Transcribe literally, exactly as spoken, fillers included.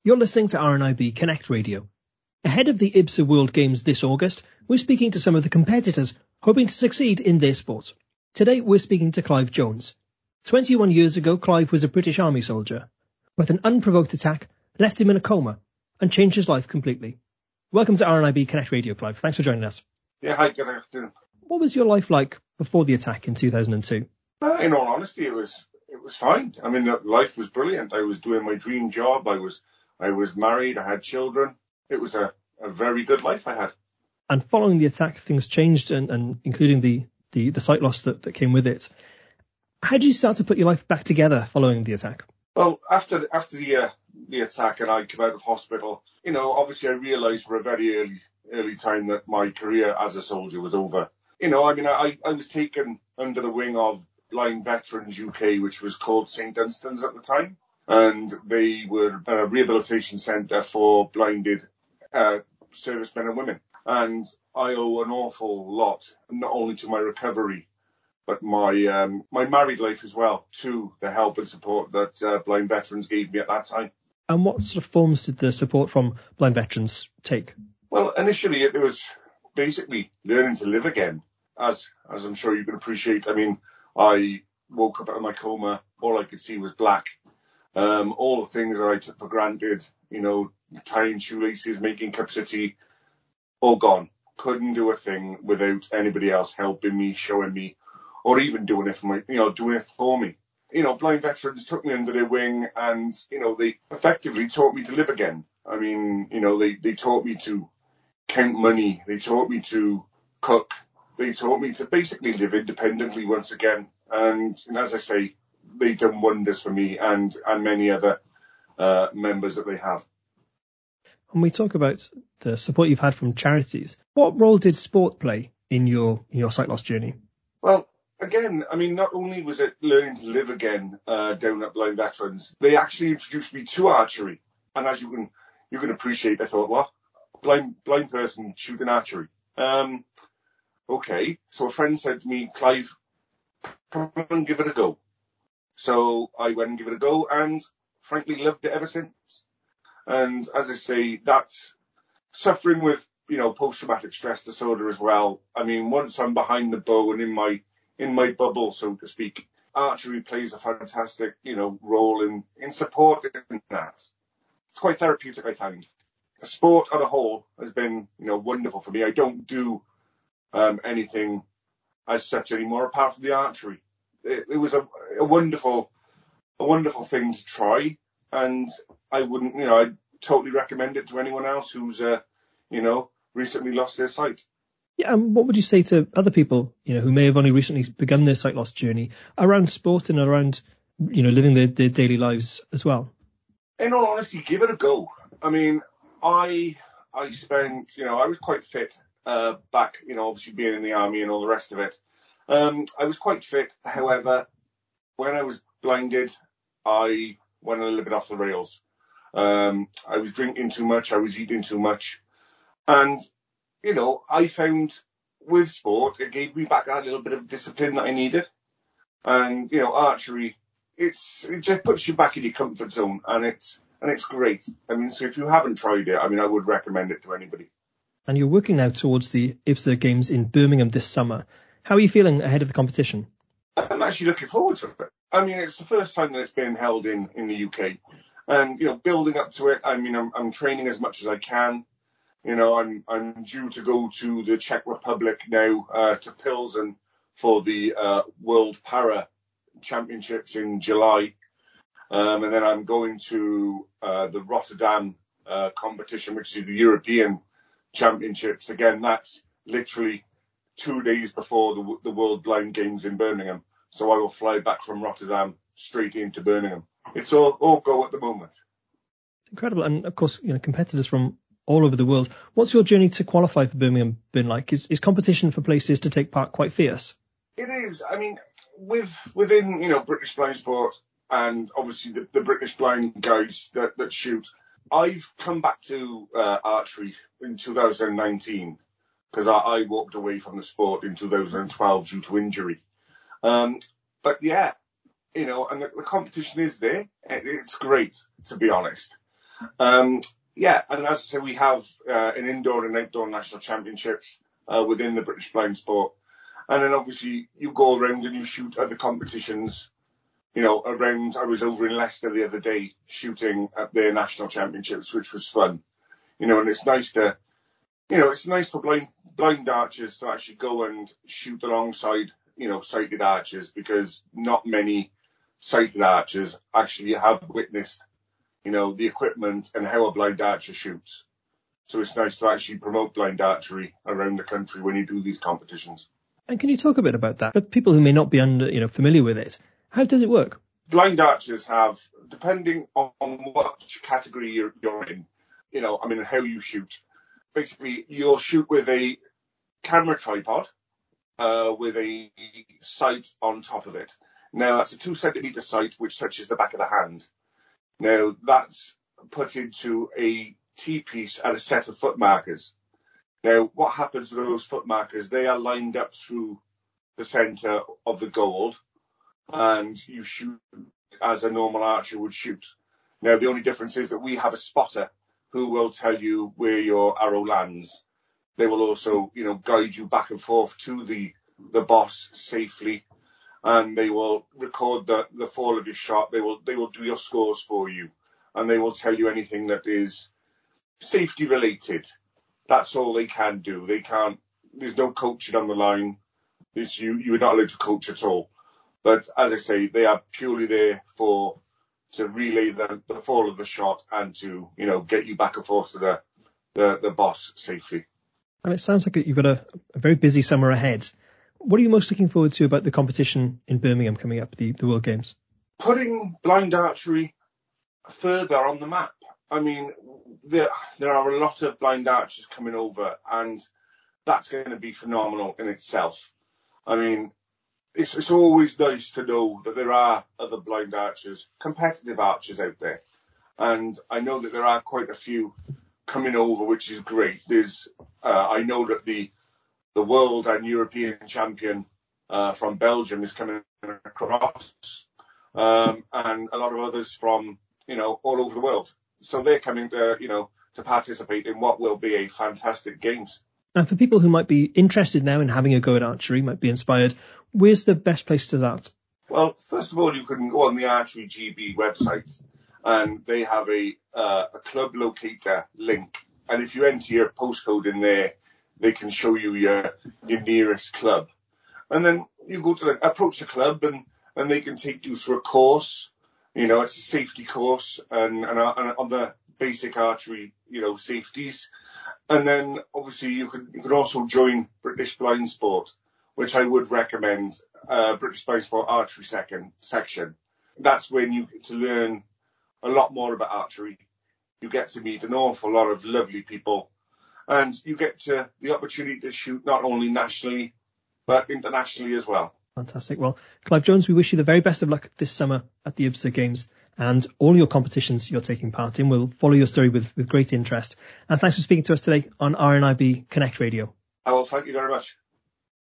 You're listening to R N I B Connect Radio. Ahead of the I B S A World Games this August, we're speaking to some of the competitors hoping to succeed in their sport. Today, we're speaking to Clive Jones. twenty-one years ago, Clive was a British Army soldier, but an unprovoked attack left him in a coma and changed his life completely. Welcome to R N I B Connect Radio, Clive. Thanks for joining us. Yeah, hi, good afternoon. What was your life like before the attack in two thousand two? Uh, in all honesty, it was it was fine. I mean, life was brilliant. I was doing my dream job. I was I was married. I had children. It was a, a very good life I had. And following the attack, things changed, and, and including the, the, the sight loss that, that came with it. How did you start to put your life back together following the attack? Well, after after the uh, the attack and I came out of hospital, you know, obviously I realised for a very early early time that my career as a soldier was over. You know, I mean, I, I was taken under the wing of Blind Veterans U K, which was called Saint Dunstan's at the time. And they were a rehabilitation centre for blinded uh, servicemen and women. And I owe an awful lot, not only to my recovery, but my um, my married life as well, to the help and support that uh, Blind Veterans gave me at that time. And what sort of forms did the support from Blind Veterans take? Well, initially it was basically learning to live again, as as I'm sure you can appreciate. I mean, I woke up out of my coma, all I could see was black. Um, all the things that I took for granted, you know, tying shoelaces, making cups of tea, all gone. Couldn't do a thing without anybody else helping me, showing me, or even doing it for my, you know, doing it for me. You know, Blind Veterans took me under their wing and, you know, they effectively taught me to live again. I mean, you know, they, they taught me to count money. They taught me to cook. They taught me to basically live independently once again. And, and as I say, they've done wonders for me and, and many other uh, members that they have. When we talk about the support you've had from charities, what role did sport play in your in your sight loss journey? Well, again, I mean, not only was it learning to live again uh, down at Blind Veterans, they actually introduced me to archery. And as you can you can appreciate, I thought, what? Blind blind person shooting archery. Um, okay, so a friend said to me, Clive, come and give it a go. So I went and gave it a go and frankly loved it ever since. And as I say, that's suffering with, you know, post-traumatic stress disorder as well. I mean, once I'm behind the bow and in my, in my bubble, so to speak, archery plays a fantastic, you know, role in, in supporting that. It's quite therapeutic, I find. The sport on a whole has been, you know, wonderful for me. I don't do um, anything as such anymore apart from the archery. It, it was a, a wonderful, a wonderful thing to try, and I wouldn't, you know, I'd totally recommend it to anyone else who's, uh, you know, recently lost their sight. Yeah, and what would you say to other people, you know, who may have only recently begun their sight loss journey around sport and around, you know, living their, their daily lives as well? In all honesty, give it a go. I mean, I, I spent, you know, I was quite fit uh, back, you know, obviously being in the army and all the rest of it. Um, I was quite fit. However, when I was blinded, I went a little bit off the rails. Um, I was drinking too much. I was eating too much. And, you know, I found with sport, it gave me back that little bit of discipline that I needed. And, you know, archery, it's, it just puts you back in your comfort zone, and it's, and it's great. I mean, so if you haven't tried it, I mean, I would recommend it to anybody. And you're working now towards the I B S A Games in Birmingham this summer. How are you feeling ahead of the competition? I'm actually looking forward to it. I mean, it's the first time that it's been held in, in the U K. And, you know, building up to it, I mean, I'm, I'm training as much as I can. You know, I'm I'm due to go to the Czech Republic now, uh, to Pilsen for the uh, World Para Championships in July. Um, and then I'm going to uh, the Rotterdam uh, competition, which is the European Championships. Again, that's literally two days before the, the World Blind Games in Birmingham. So I will fly back from Rotterdam straight into Birmingham. It's all, all go at the moment. Incredible. And of course, you know, competitors from all over the world. What's your journey to qualify for Birmingham been like? Is, is competition for places to take part quite fierce? It is. I mean, with within, you know, British Blind Sport and obviously the, the British blind guys that, that shoot, I've come back to uh, archery in two thousand nineteen because I, I walked away from the sport in two thousand twelve due to injury. Um, but yeah, you know, and the, the competition is there. It, it's great, to be honest. Um, yeah, and as I say, we have uh, an indoor and outdoor national championships uh, within the British Blind Sport. And then obviously you go around and you shoot other competitions. You know, around, I was over in Leicester the other day shooting at their national championships, which was fun. You know, and it's nice to, you know, it's nice for blind, blind archers to actually go and shoot alongside, you know, sighted archers, because not many sighted archers actually have witnessed, you know, the equipment and how a blind archer shoots. So it's nice to actually promote blind archery around the country when you do these competitions. And can you talk a bit about that? For people who may not be under, you know, familiar with it, how does it work? Blind archers have, depending on what category you're, you're in, you know, I mean, how you shoot. Basically, you'll shoot with a camera tripod uh, with a sight on top of it. Now, that's a two centimetre sight which touches the back of the hand. Now, that's put into a T-piece and a set of foot markers. Now, what happens with those foot markers? They are lined up through the centre of the gold, and you shoot as a normal archer would shoot. Now, the only difference is that we have a spotter who will tell you where your arrow lands. They will also, you know, guide you back and forth to the, the boss safely, and they will record the, the fall of your shot. They will, they will do your scores for you, and they will tell you anything that is safety related. That's all they can do. They can't, there's no coaching on the line. It's you, you're not allowed to coach at all. But as I say, they are purely there for, to relay the, the fall of the shot and to, you know, get you back and forth to the, the, the boss safely. And it sounds like you've got a, a very busy summer ahead. What are you most looking forward to about the competition in Birmingham coming up, the, the World Games? Putting blind archery further on the map. I mean, there, there are a lot of blind archers coming over, and that's going to be phenomenal in itself. I mean, It's, it's always nice to know that there are other blind archers, competitive archers out there. And I know that there are quite a few coming over, which is great. There's, uh, I know that the the world and European champion uh, from Belgium is coming across, um, and a lot of others from, you know, all over the world. So they're coming to, you know, to participate in what will be a fantastic games. And for people who might be interested now in having a go at archery, might be inspired, where's the best place to start? Well, first of all, you can go on the Archery G B website, and they have a uh, a club locator link. And if you enter your postcode in there, they can show you your your nearest club. And then you go to the, approach the club, and, and they can take you through a course. You know, it's a safety course, and, and, and on the basic archery, you know, safeties. And then obviously you could you could also join British Blind Sport, which I would recommend, uh, British Blind Sport Archery second section. That's when you get to learn a lot more about archery. You get to meet an awful lot of lovely people, and you get to the opportunity to shoot not only nationally, but internationally as well. Fantastic. Well, Clive Jones, we wish you the very best of luck this summer at the I B S A Games and all your competitions you're taking part in. We'll follow your story with, with great interest. And thanks for speaking to us today on R N I B Connect Radio. I will thank you very much.